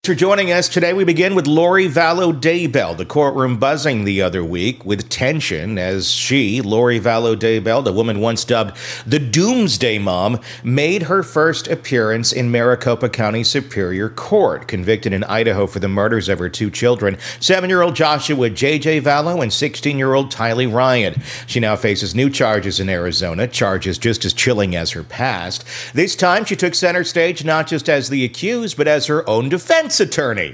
for joining us. Today we begin with Lori Vallow Daybell, the courtroom buzzing the other week with tension as she, Lori Vallow Daybell, the woman once dubbed the Doomsday Mom, made her first appearance in Maricopa County Superior Court, convicted in Idaho for the murders of her two children, 7-year-old Joshua J.J. Vallow and 16-year-old Tylee Ryan. She now faces new charges in Arizona, charges just as chilling as her past. This time she took center stage not just as the accused, but as her own defense attorney.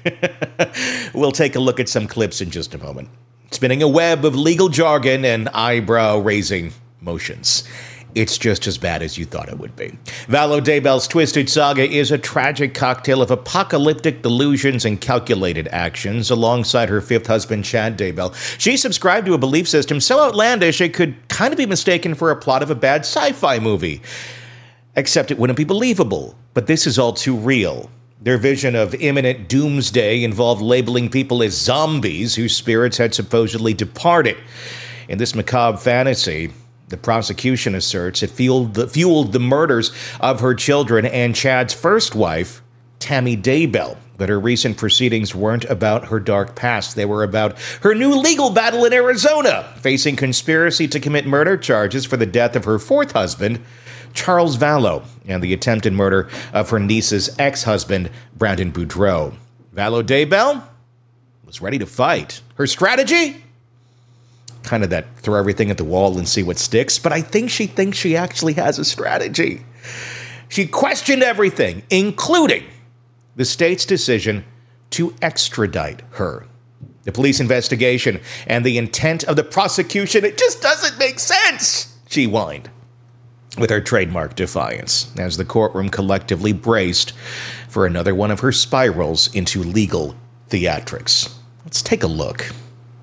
We'll take a look at some clips in just a moment. Spinning a web of legal jargon and eyebrow-raising motions. It's just as bad as you thought it would be. Vallow Daybell's twisted saga is a tragic cocktail of apocalyptic delusions and calculated actions. Alongside her fifth husband, Chad Daybell, she subscribed to a belief system so outlandish it could kind of be mistaken for a plot of a bad sci-fi movie. Except it wouldn't be believable. But this is all too real. Their vision of imminent doomsday involved labeling people as zombies whose spirits had supposedly departed. In this macabre fantasy, the prosecution asserts it fueled the murders of her children and Chad's first wife, Tammy Daybell. But her recent proceedings weren't about her dark past. They were about her new legal battle in Arizona, facing conspiracy to commit murder charges for the death of her fourth husband, Charles Vallow, and the attempted murder of her niece's ex-husband, Brandon Boudreau. Vallow Daybell was ready to fight. Her strategy? Kind of that throw everything at the wall and see what sticks, but I think she thinks she actually has a strategy. She questioned everything, including the state's decision to extradite her. The police investigation and the intent of the prosecution, it just doesn't make sense, she whined, with her trademark defiance, as the courtroom collectively braced for another one of her spirals into legal theatrics. Let's take a look.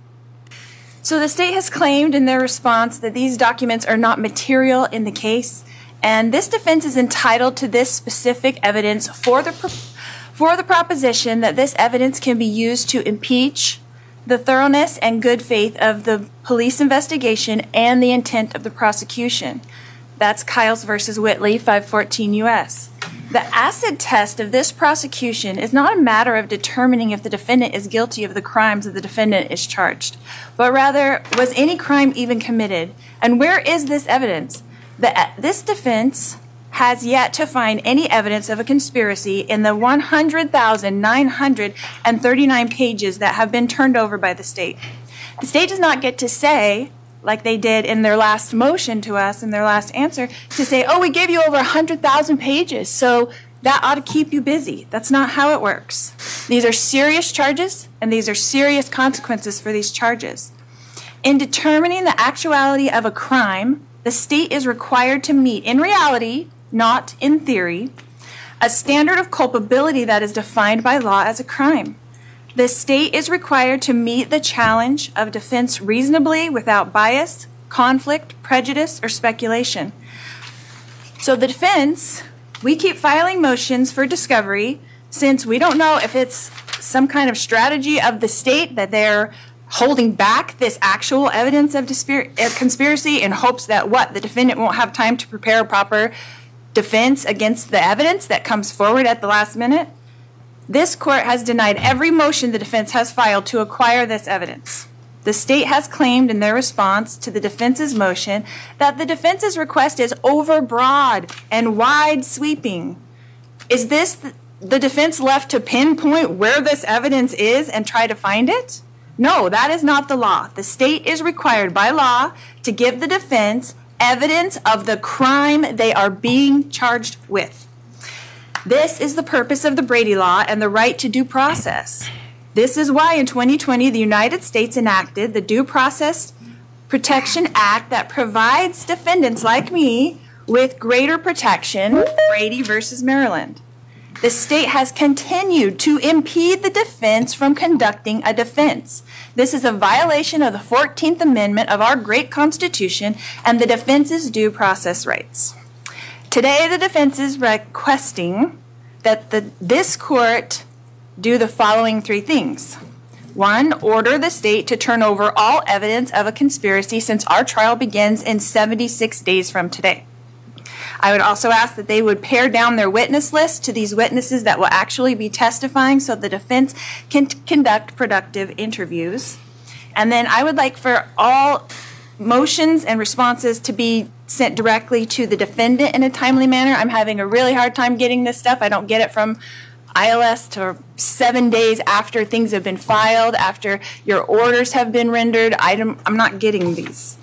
So the state has claimed in their response that these documents are not material in the case, and this defense is entitled to this specific evidence for the proposition that this evidence can be used to impeach the thoroughness and good faith of the police investigation and the intent of the prosecution. That's Kyles versus Whitley, 514 U.S. The acid test of this prosecution is not a matter of determining if the defendant is guilty of the crimes that the defendant is charged, but rather, was any crime even committed? And where is this evidence? This defense has yet to find any evidence of a conspiracy in the 100,939 pages that have been turned over by the state. The state does not get to say, like they did in their last motion to us, in their last answer, to say, oh, we gave you over 100,000 pages, so that ought to keep you busy. That's not how it works. These are serious charges, and these are serious consequences for these charges. In determining the actuality of a crime, the state is required to meet, in reality, not in theory, a standard of culpability that is defined by law as a crime. The state is required to meet the challenge of defense reasonably without bias, conflict, prejudice, or speculation. So the defense, we keep filing motions for discovery since we don't know if it's some kind of strategy of the state that they're holding back this actual evidence of conspiracy in hopes that the defendant won't have time to prepare a proper defense against the evidence that comes forward at the last minute. This court has denied every motion the defense has filed to acquire this evidence. The state has claimed in their response to the defense's motion that the defense's request is overbroad and wide-sweeping. Is this the defense left to pinpoint where this evidence is and try to find it? No, that is not the law. The state is required by law to give the defense evidence of the crime they are being charged with. This is the purpose of the Brady Law and the right to due process. This is why in 2020 the United States enacted the Due Process Protection Act that provides defendants like me with greater protection, Brady versus Maryland. The state has continued to impede the defense from conducting a defense. This is a violation of the 14th Amendment of our great Constitution and the defense's due process rights. Today, the defense is requesting that this court do the following three things. 1, order the state to turn over all evidence of a conspiracy since our trial begins in 76 days from today. I would also ask that they would pare down their witness list to these witnesses that will actually be testifying so the defense can conduct productive interviews. And then I would like for all motions and responses to be sent directly to the defendant in a timely manner. I'm having a really hard time getting this stuff. I don't get it from ILS to 7 days after things have been filed, after your orders have been rendered. I'm not getting these.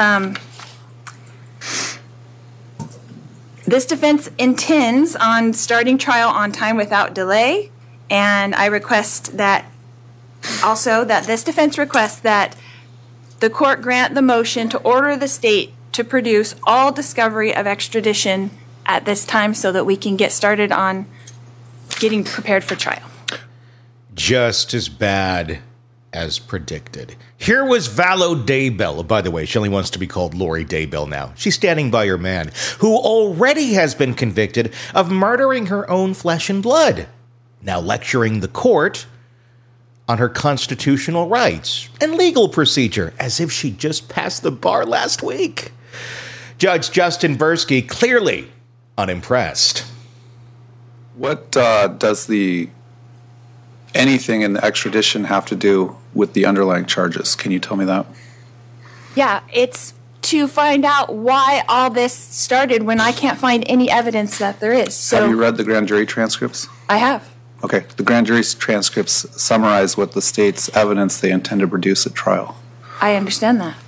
This defense intends on starting trial on time without delay, and I request that also that this defense requests that the court grant the motion to order the state to produce all discovery of extradition at this time so that we can get started on getting prepared for trial. Just as bad as predicted. Here was Vallow Daybell. By the way, she only wants to be called Lori Daybell now. She's standing by her man, who already has been convicted of murdering her own flesh and blood. Now lecturing the court on her constitutional rights and legal procedure, as if she just passed the bar last week. Judge Justin Bursky clearly unimpressed. What does anything in the extradition have to do with the underlying charges? Can you tell me that? Yeah, it's to find out why all this started when I can't find any evidence that there is. So, have you read the grand jury transcripts? I have. Okay, the grand jury transcripts summarize what the state's evidence they intend to produce at trial. I understand that.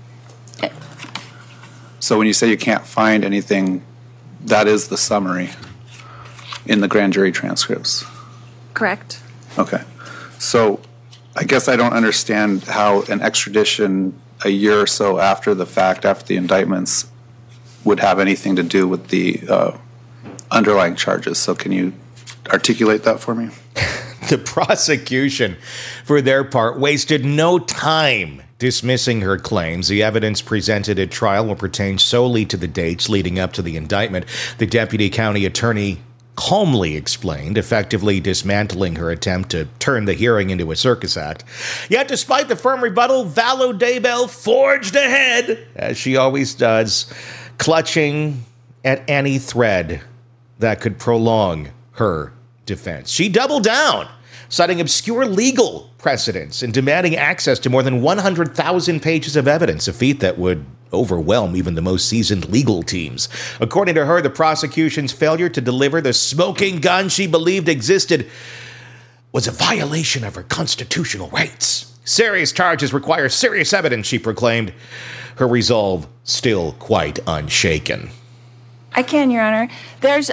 So when you say you can't find anything, that is the summary in the grand jury transcripts. Correct. Okay. So I guess I don't understand how an extradition a year or so after the fact, after the indictments, would have anything to do with the underlying charges. So can you articulate that for me? The prosecution, for their part, wasted no time dismissing her claims. The evidence presented at trial will pertain solely to the dates leading up to the indictment. The deputy county attorney calmly explained, effectively dismantling her attempt to turn the hearing into a circus act. Yet, despite the firm rebuttal, Vallow Daybell forged ahead, as she always does, clutching at any thread that could prolong her defense. She doubled down, citing obscure legal precedents and demanding access to more than 100,000 pages of evidence, a feat that would overwhelm even the most seasoned legal teams. According to her, the prosecution's failure to deliver the smoking gun she believed existed was a violation of her constitutional rights. Serious charges require serious evidence, she proclaimed, her resolve still quite unshaken. I can, Your Honor. There's,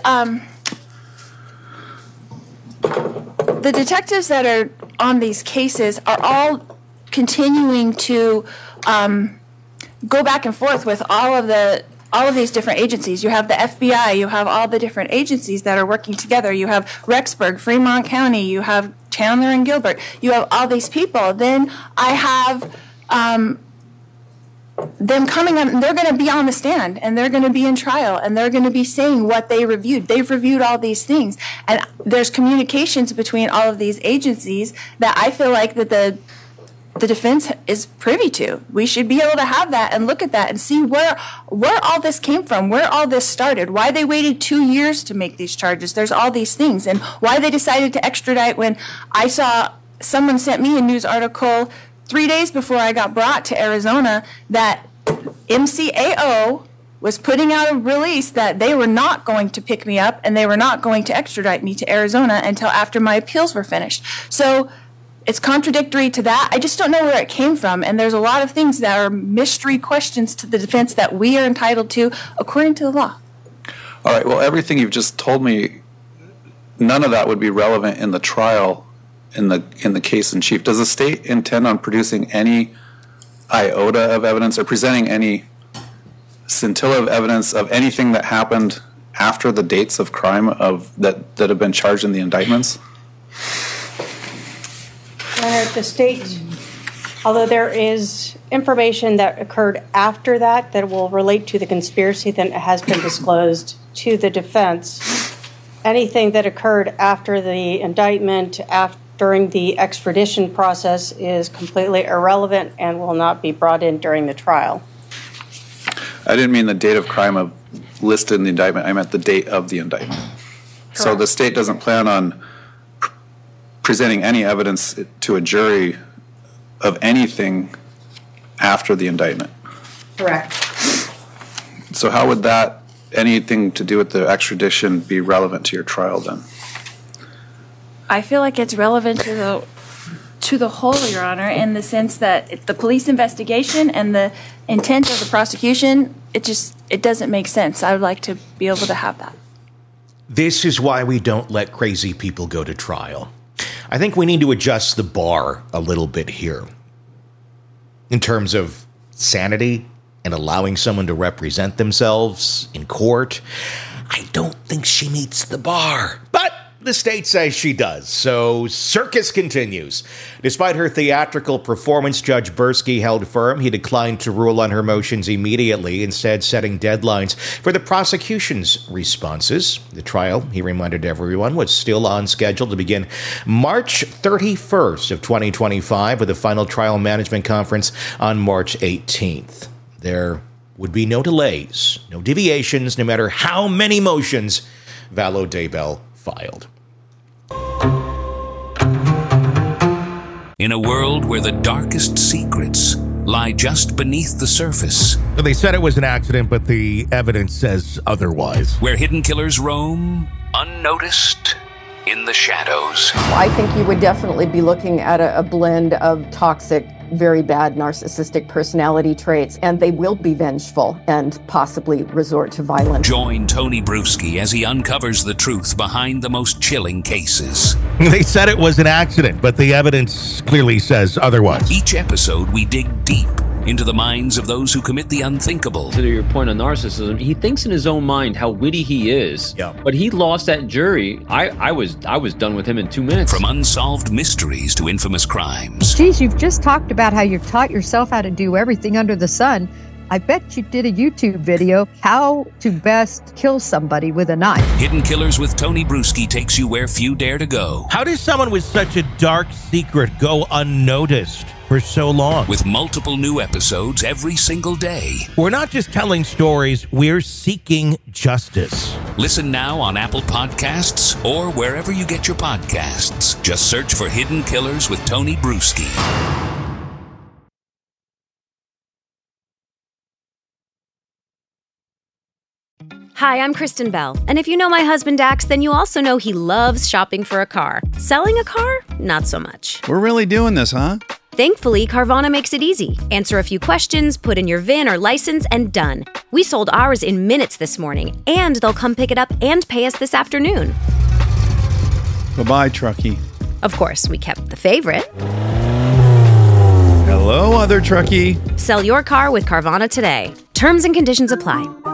the detectives that are on these cases are all continuing to go back and forth with all of these different agencies. You have the FBI, you have all the different agencies that are working together. You have Rexburg, Fremont County, you have Chandler and Gilbert. You have all these people. Then I have them coming on, and they're going to be on the stand, and they're going to be in trial, and they're going to be saying what they reviewed. They've reviewed all these things, and there's communications between all of these agencies that I feel like that the defense is privy to. We should be able to have that and look at that and see where all this came from, where all this started, why they waited 2 years to make these charges. There's all these things, and why they decided to extradite when I saw someone sent me a news article 3 days before I got brought to Arizona that MCAO was putting out a release that they were not going to pick me up and they were not going to extradite me to Arizona until after my appeals were finished. So it's contradictory to that. I just don't know where it came from, and there's a lot of things that are mystery questions to the defense that we are entitled to according to the law. All right, well, everything you've just told me, none of that would be relevant in the trial in the case in chief. Does the state intend on producing any iota of evidence or presenting any scintilla of evidence of anything that happened after the dates of crime that have been charged in the indictments? The state, although there is information that occurred after that will relate to the conspiracy that has been disclosed to the defense, anything that occurred after the indictment, during the extradition process, is completely irrelevant and will not be brought in during the trial. I didn't mean the date of crime of listed in the indictment. I meant the date of the indictment. So the state doesn't plan on presenting any evidence to a jury of anything after the indictment. Correct. So how would that, anything to do with the extradition, be relevant to your trial then? I feel like it's relevant to the whole, Your Honor, in the sense that the police investigation and the intent of the prosecution, it doesn't make sense. I would like to be able to have that. This is why we don't let crazy people go to trial. I think we need to adjust the bar a little bit here in terms of sanity and allowing someone to represent themselves in court. I don't think she meets the bar, but the state says she does, so circus continues. Despite her theatrical performance, Judge Bursky held firm. He declined to rule on her motions immediately, instead setting deadlines for the prosecution's responses. The trial, he reminded everyone, was still on schedule to begin March 31st of 2025, with a final trial management conference on March 18th. There would be no delays, no deviations, no matter how many motions Vallow Daybell filed. In a world where the darkest secrets lie just beneath the surface. They said it was an accident, but the evidence says otherwise. Where hidden killers roam, unnoticed, in the shadows. I think you would definitely be looking at a blend of toxic, very bad narcissistic personality traits, and they will be vengeful and possibly resort to violence. Join Tony Bruschi as he uncovers the truth behind the most chilling cases. They said it was an accident, but the evidence clearly says otherwise. Each episode, we dig deep into the minds of those who commit the unthinkable. To your point on narcissism, he thinks in his own mind how witty he is. Yeah. But he lost that jury. I was done with him in 2 minutes. From unsolved mysteries to infamous crimes. Geez, you've just talked about how you've taught yourself how to do everything under the sun. I bet you did a YouTube video, how to best kill somebody with a knife. Hidden Killers with Tony Bruschi takes you where few dare to go. How does someone with such a dark secret go unnoticed for so long? With multiple new episodes every single day. We're not just telling stories, we're seeking justice. Listen now on Apple Podcasts or wherever you get your podcasts. Just search for Hidden Killers with Tony Bruschi. Hi, I'm Kristen Bell, and if you know my husband Dax, then you also know he loves shopping for a car. Selling a car? Not so much. We're really doing this, huh? Thankfully, Carvana makes it easy. Answer a few questions, put in your VIN or license, and done. We sold ours in minutes this morning, and they'll come pick it up and pay us this afternoon. Bye-bye, truckie. Of course, we kept the favorite. Hello, other truckie. Sell your car with Carvana today. Terms and conditions apply.